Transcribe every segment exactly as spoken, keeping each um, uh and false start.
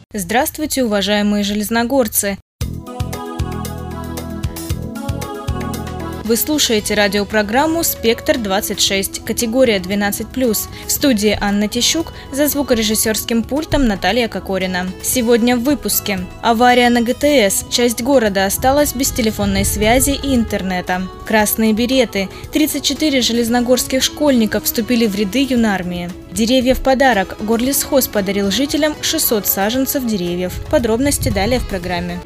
Здравствуйте, уважаемые железногорцы! Вы слушаете радиопрограмму «Спектр двадцать шесть», категория двенадцать плюс. В студии Анна Тищук, за звукорежиссерским пультом Наталья Кокорина. Сегодня в выпуске. Авария на ГТС. Часть города осталась без телефонной связи и интернета. Красные береты. тридцать четыре железногорских школьника вступили в ряды юнармии. Деревья в подарок. Горлесхоз подарил жителям шестьсот саженцев деревьев. Подробности далее в программе.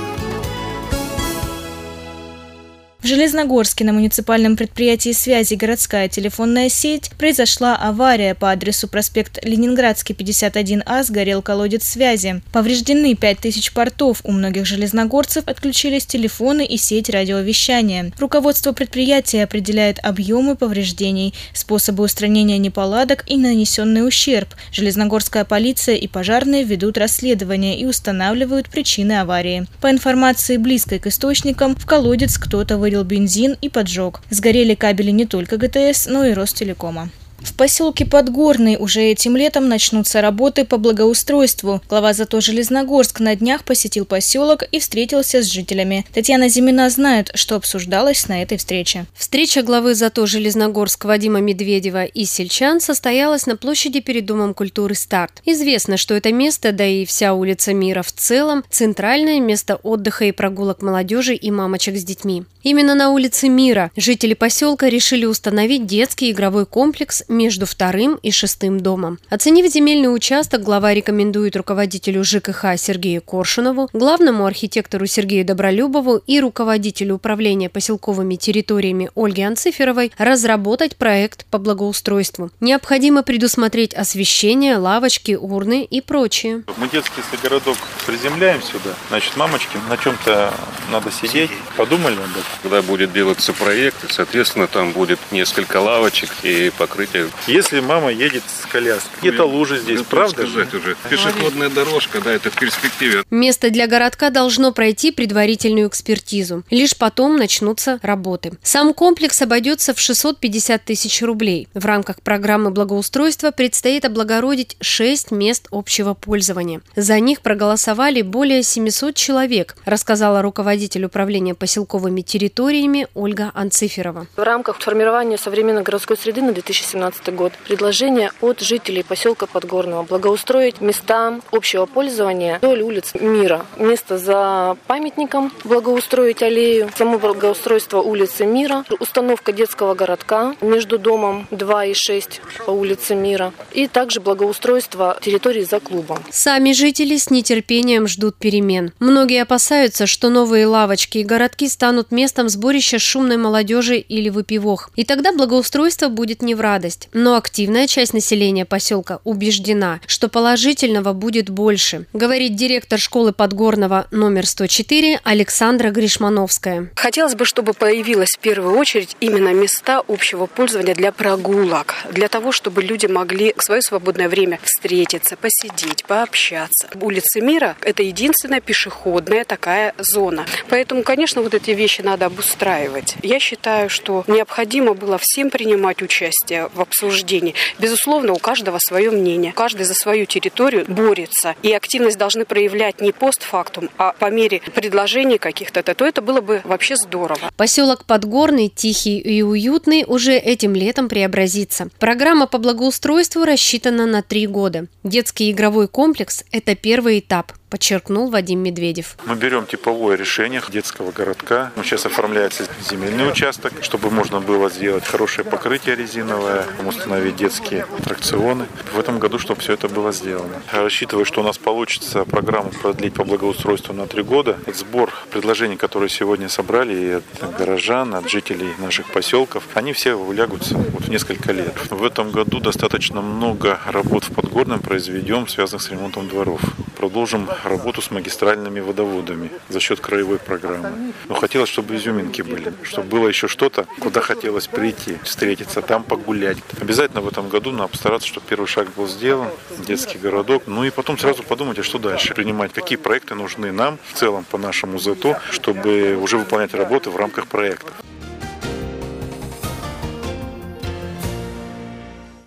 В Железногорске на муниципальном предприятии связи «Городская телефонная сеть» произошла авария. По адресу проспект Ленинградский, пятьдесят один А, сгорел колодец связи. Повреждены пять тысяч портов. У многих железногорцев отключились телефоны и сеть радиовещания. Руководство предприятия определяет объемы повреждений, способы устранения неполадок и нанесенный ущерб. Железногорская полиция и пожарные ведут расследование и устанавливают причины аварии. По информации близкой к источникам, в колодец кто-то вылил бензин и поджег. Сгорели кабели не только ГТС, но и Ростелекома. В поселке Подгорный уже этим летом начнутся работы по благоустройству. Глава ЗАТО Железногорск на днях посетил поселок и встретился с жителями. Татьяна Зимина знает, что обсуждалось на этой встрече. Встреча главы ЗАТО Железногорск Вадима Медведева и сельчан состоялась на площади перед Домом культуры «Старт». Известно, что это место, да и вся улица Мира в целом, центральное место отдыха и прогулок молодежи и мамочек с детьми. Именно на улице Мира жители поселка решили установить детский игровой комплекс между вторым и шестым домом. Оценив земельный участок, глава рекомендует руководителю ЖКХ Сергею Коршунову, главному архитектору Сергею Добролюбову и руководителю управления поселковыми территориями Ольге Анциферовой разработать проект по благоустройству. Необходимо предусмотреть освещение, лавочки, урны и прочее. Мы детский городок приземляем сюда, значит, мамочки, на чем-то надо сидеть. Подумали об этом? Когда будет делаться проект, соответственно, там будет несколько лавочек и покрытие. Если мама едет с коляской, где-то лужи здесь, ну, правда? Сказать уже. Пешеходная дорожка, да, это в перспективе. Место для городка должно пройти предварительную экспертизу. Лишь потом начнутся работы. Сам комплекс обойдется в шестьсот пятьдесят тысяч рублей. В рамках программы благоустройства предстоит облагородить шесть мест общего пользования. За них проголосовали более семисот человек, рассказала руководитель управления поселковыми территориями Ольга Анциферова. В рамках формирования современной городской среды на две тысячи семнадцатый год предложение от жителей поселка Подгорного благоустроить места общего пользования вдоль улиц Мира. Место за памятником благоустроить аллею, само благоустройство улицы Мира, установка детского городка между домом два и шесть по улице Мира и также благоустройство территории за клубом. Сами жители с нетерпением ждут перемен. Многие опасаются, что новые лавочки и городки станут местом сборища шумной молодежи или выпивох. И тогда благоустройство будет не в радость. Но активная часть населения поселка убеждена, что положительного будет больше, говорит директор школы Подгорного номер сто четыре Александра Гришмановская. Хотелось бы, чтобы появилось в первую очередь именно места общего пользования для прогулок, для того, чтобы люди могли в свое свободное время встретиться, посидеть, пообщаться. Улица Мира – это единственная пешеходная такая зона. Поэтому, конечно, вот эти вещи надо обустраивать. Я считаю, что необходимо было всем принимать участие в обсуждении. Безусловно, у каждого свое мнение. Каждый за свою территорию борется. И активность должны проявлять не постфактум, а по мере предложений каких-то, то это было бы вообще здорово. Поселок Подгорный, тихий и уютный, уже этим летом преобразится. Программа по благоустройству рассчитана на три года. Детский игровой комплекс – это первый этап, подчеркнул Вадим Медведев. Мы берем типовое решение детского городка. Сейчас оформляется земельный участок, чтобы можно было сделать хорошее покрытие резиновое, установить детские аттракционы. В этом году, чтобы все это было сделано. Рассчитываю, что у нас получится программу продлить по благоустройству на три года. Это сбор предложений, которые сегодня собрали и от горожан, от жителей наших поселков, они все улягутся вот в несколько лет. В этом году достаточно много работ в Подгорном произведем, связанных с ремонтом дворов. Продолжим работу с магистральными водоводами за счет краевой программы. Но хотелось, чтобы изюминки были, чтобы было еще что-то, куда хотелось прийти, встретиться, там погулять. Обязательно в этом году надо постараться, чтобы первый шаг был сделан, детский городок. Ну и потом сразу подумать, а что дальше принимать, какие проекты нужны нам в целом по нашему ЗАТО, чтобы уже выполнять работы в рамках проектов.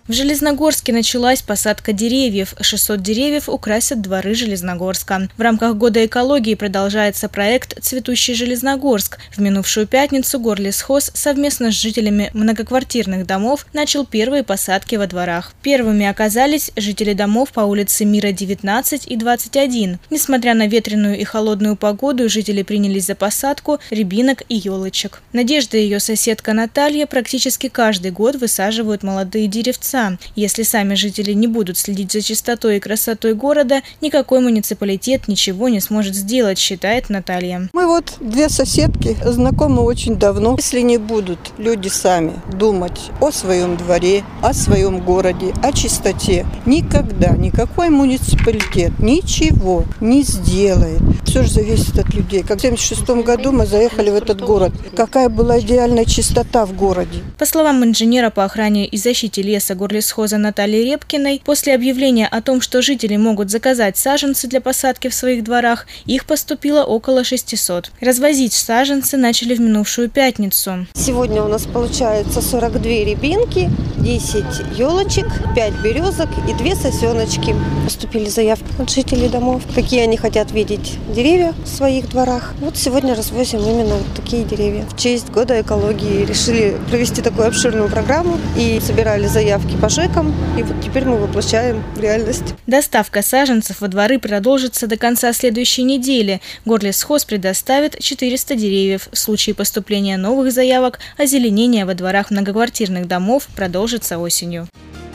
В Железногорске началась посадка деревьев. шестьсот деревьев украсят дворы Железногорска. В рамках Года экологии продолжается проект «Цветущий Железногорск». В минувшую пятницу Горлесхоз совместно с жителями многоквартирных домов начал первые посадки во дворах. Первыми оказались жители домов по улице Мира, девятнадцать и двадцать один. Несмотря на ветреную и холодную погоду, жители принялись за посадку рябинок и елочек. Надежда и ее соседка Наталья практически каждый год высаживают молодые деревца. Если сами жители не будут следить за чистотой и красотой города, никакой муниципалитет ничего не сможет сделать, считает Наталья. Мы вот две соседки, знакомы очень давно. Если не будут люди сами думать о своем дворе, о своем городе, о чистоте, никогда никакой муниципалитет ничего не сделает. Все же зависит от людей. Как в семьдесят шестом году мы заехали в этот город. Какая была идеальная чистота в городе. По словам инженера по охране и защите леса Горлесхоза Натальи Репкиной, после объявления о том, что жители могут заказать саженцы для посадки в своих дворах, их поступило около шестисот. Развозить саженцы начали в минувшую пятницу. Сегодня у нас получается сорок две рябинки, десять елочек, пять березок и две сосеночки. Поступили заявки от жителей домов, какие они хотят видеть деревья в своих дворах. Вот сегодня развозим именно вот такие деревья. В честь Года экологии решили провести такую обширную программу и собирали заявки по ЖЭКам, и вот теперь мы воплощаем в реальность. Доставка саженцев во дворы продолжится до конца следующей недели. Горлесхоз предоставит четыреста деревьев. В случае поступления новых заявок озеленение во дворах многоквартирных домов продолжится осенью.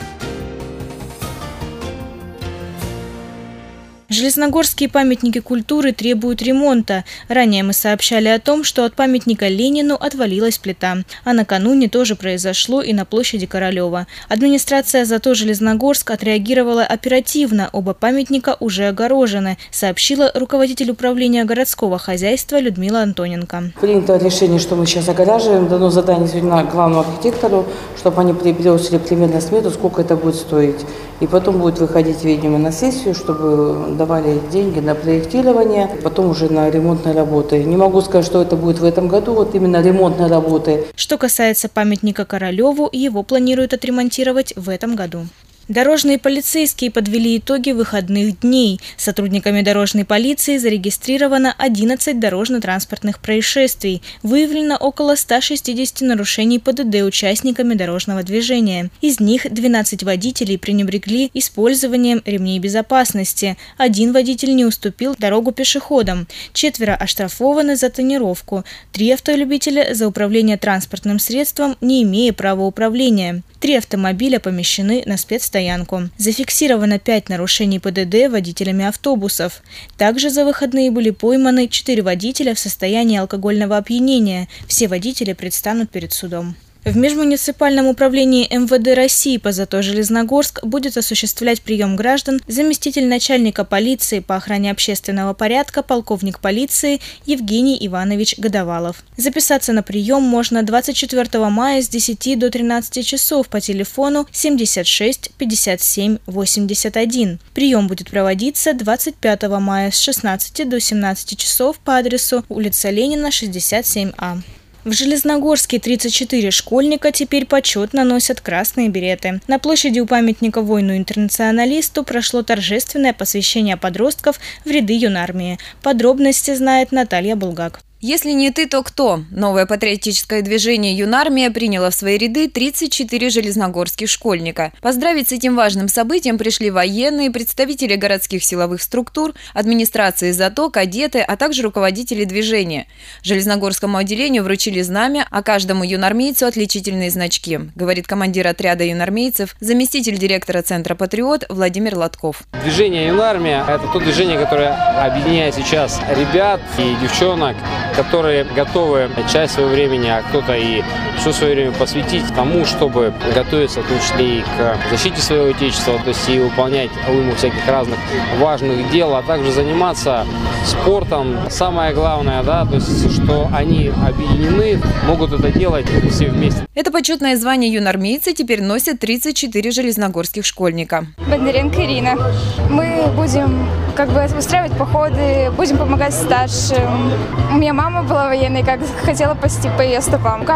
Железногорские памятники культуры требуют ремонта. Ранее мы сообщали о том, что от памятника Ленину отвалилась плита. А накануне тоже произошло и на площади Королева. Администрация «Зато Железногорск» отреагировала оперативно. Оба памятника уже огорожены, сообщила руководитель управления городского хозяйства Людмила Антоненко. Принято решение, что мы сейчас огораживаем. Дано задание сегодня главному архитектору, чтобы они приблизили примерно смету, сколько это будет стоить. И потом будет выходить, видимо, на сессию, чтобы давали деньги на проектирование, потом уже на ремонтные работы. Не могу сказать, что это будет в этом году, вот именно ремонтные работы. Что касается памятника Королеву, его планируют отремонтировать в этом году. Дорожные полицейские подвели итоги выходных дней. Сотрудниками дорожной полиции зарегистрировано одиннадцать дорожно-транспортных происшествий. Выявлено около ста шестидесяти нарушений ПДД участниками дорожного движения. Из них двенадцать водителей пренебрегли использованием ремней безопасности. Один водитель не уступил дорогу пешеходам. Четверо оштрафованы за тонировку. Три автолюбителя за управление транспортным средством, не имея права управления. Три автомобиля помещены на спецстоянку. Зафиксировано пять нарушений ПДД водителями автобусов. Также за выходные были пойманы четыре водителя в состоянии алкогольного опьянения. Все водители предстанут перед судом. В межмуниципальном управлении эм вэ дэ России по «Зато Железногорск» будет осуществлять прием граждан заместитель начальника полиции по охране общественного порядка, полковник полиции Евгений Иванович Годовалов. Записаться на прием можно двадцать четвёртого мая с десяти до тринадцати часов по телефону семьдесят шесть пятьдесят семь восемьдесят один. Прием будет проводиться двадцать пятого мая с шестнадцати до семнадцати часов по адресу улица Ленина, шестьдесят семь А. В Железногорске тридцать четыре школьника теперь почетно носят красные береты. На площади у памятника воину-интернационалисту прошло торжественное посвящение подростков в ряды юнармии. Подробности знает Наталья Булгак. «Если не ты, то кто?» Новое патриотическое движение «Юнармия» приняло в свои ряды тридцать четыре железногорских школьника. Поздравить с этим важным событием пришли военные, представители городских силовых структур, администрации «Зато», кадеты, а также руководители движения. Железногорскому отделению вручили знамя, а каждому юнармейцу отличительные значки, говорит командир отряда юнармейцев, заместитель директора Центра «Патриот» Владимир Лотков. Движение «Юнармия» – это то движение, которое объединяет сейчас ребят и девчонок, которые готовы часть своего времени, а кто-то и все свое время посвятить тому, чтобы готовиться в том числе и к защите своего отечества, то есть и выполнять уйму всяких разных важных дел, а также заниматься спортом. Самое главное, да, то есть, что они объединены, могут это делать все вместе. Это почетное звание юнармейцы теперь носят тридцать четыре железногорских школьника. Бондаренко Ирина. Мы будем как бы устраивать походы, будем помогать старшим. У меня мама была военной, как хотела пойти по ее стопам. У каждой школы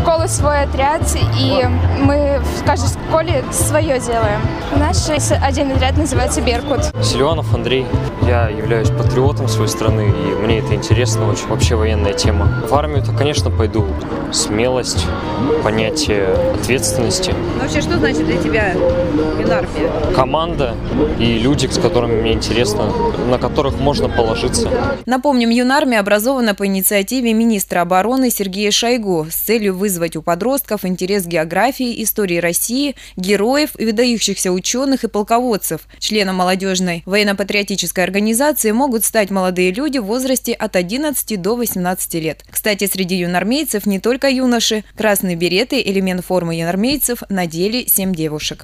школы свой отряд, и мы в каждой школе свое делаем. Наш один отряд называется «Беркут». Селиванов Андрей. Я являюсь патриотом своей страны, и мне это интересно очень. Вообще военная тема. В армию-то, конечно, пойду. Смелость, понятие ответственности. Ну, вообще, что значит для тебя юнармия? Команда и люди, с которыми мне интересно, на которых можно положиться. Напомним, юнармия образована по инициативе министра обороны Сергея Шойгу с целью вызвать у подростков интерес к географии, истории России, героев и выдающихся ученых и полководцев. Членом молодежной военно-патриотической организации могут стать молодые люди в возрасте от одиннадцати до восемнадцати лет. Кстати, среди юнармейцев не только юноши. Красные береты – элемент формы юнармейцев, надели семь девушек.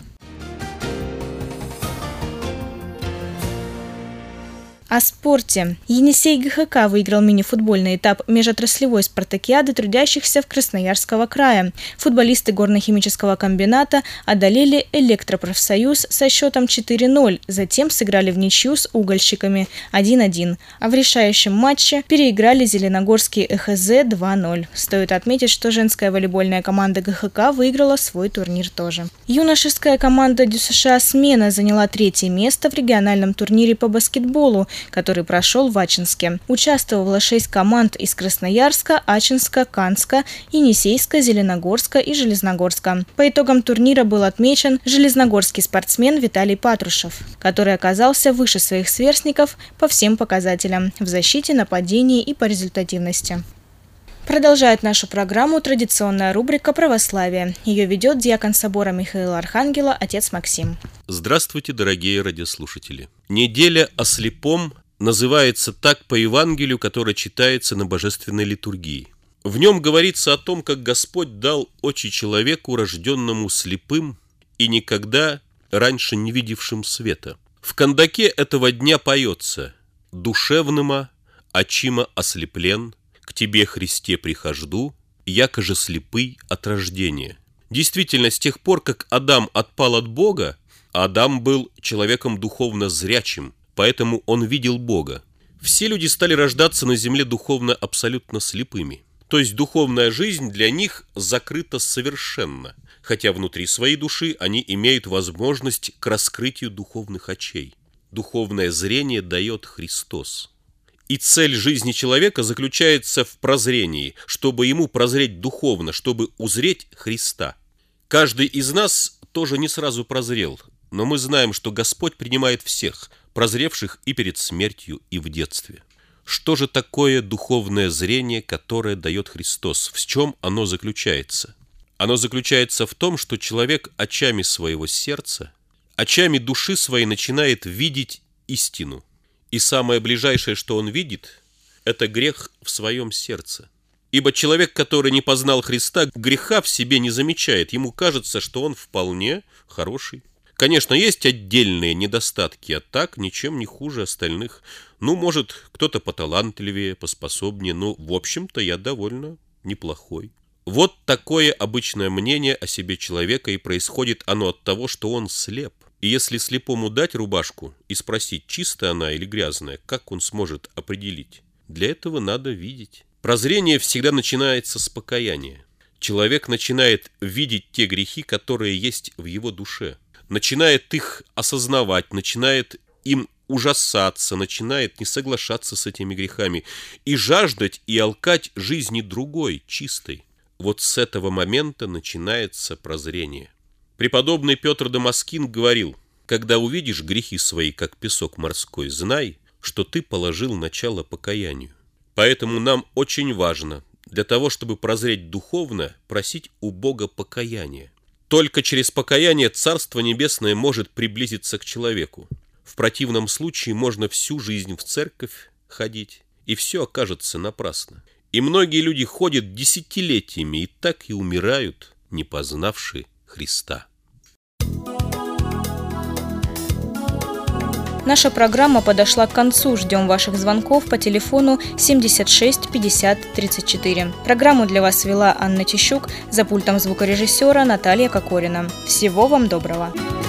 О спорте. Енисей ГХК выиграл мини-футбольный этап межотраслевой спартакиады трудящихся в Красноярского края. Футболисты горно-химического комбината одолели Электропрофсоюз со счетом четыре ноль, затем сыграли в ничью с угольщиками один один. А в решающем матче переиграли Зеленогорский ЭХЗ два ноль. Стоит отметить, что женская волейбольная команда ГХК выиграла свой турнир тоже. Юношеская команда ДЮСШ «Смена» заняла третье место в региональном турнире по баскетболу, который прошел в Ачинске. Участвовало шесть команд из Красноярска, Ачинска, Канска, Енисейска, Зеленогорска и Железногорска. По итогам турнира был отмечен железногорский спортсмен Виталий Патрушев, который оказался выше своих сверстников по всем показателям в защите, нападении и по результативности. Продолжает нашу программу традиционная рубрика «Православие». Ее ведет диакон собора Михаила Архангела, отец Максим. Здравствуйте, дорогие радиослушатели. Неделя о слепом называется так по Евангелию, которое читается на божественной литургии. В нем говорится о том, как Господь дал очи человеку, рожденному слепым и никогда раньше не видевшим света. В кандаке этого дня поется: «Душевныма, очима ослеплен, к Тебе, Христе, прихожду, яко же слепый от рождения». Действительно, с тех пор, как Адам отпал от Бога, Адам был человеком духовно зрячим, поэтому он видел Бога. Все люди стали рождаться на земле духовно абсолютно слепыми. То есть духовная жизнь для них закрыта совершенно, хотя внутри своей души они имеют возможность к раскрытию духовных очей. Духовное зрение дает Христос. И цель жизни человека заключается в прозрении, чтобы ему прозреть духовно, чтобы узреть Христа. Каждый из нас тоже не сразу прозрел, но мы знаем, что Господь принимает всех, прозревших и перед смертью, и в детстве. Что же такое духовное зрение, которое дает Христос? В чем оно заключается? Оно заключается в том, что человек очами своего сердца, очами души своей начинает видеть истину. И самое ближайшее, что он видит, это грех в своем сердце. Ибо человек, который не познал Христа, греха в себе не замечает. Ему кажется, что он вполне хороший. Конечно, есть отдельные недостатки, а так ничем не хуже остальных. Ну, может, кто-то поталантливее, поспособнее, но, в общем-то, я довольно неплохой. Вот такое обычное мнение о себе человека, и происходит оно от того, что он слеп. И если слепому дать рубашку и спросить, чистая она или грязная, как он сможет определить? Для этого надо видеть. Прозрение всегда начинается с покаяния. Человек начинает видеть те грехи, которые есть в его душе. Начинает их осознавать, начинает им ужасаться, начинает не соглашаться с этими грехами и жаждать и алкать жизни другой, чистой. Вот с этого момента начинается прозрение. Преподобный Петр Дамаскин говорил: «Когда увидишь грехи свои, как песок морской, знай, что ты положил начало покаянию». Поэтому нам очень важно, для того, чтобы прозреть духовно, просить у Бога покаяния. Только через покаяние Царство Небесное может приблизиться к человеку. В противном случае можно всю жизнь в церковь ходить, и все окажется напрасно. И многие люди ходят десятилетиями и так и умирают, не познавши Христа. Наша программа подошла к концу. Ждем ваших звонков по телефону семьдесят шесть пятьдесят тридцать четыре. Программу для вас вела Анна Тищук, за пультом звукорежиссера Наталья Кокорина. Всего вам доброго!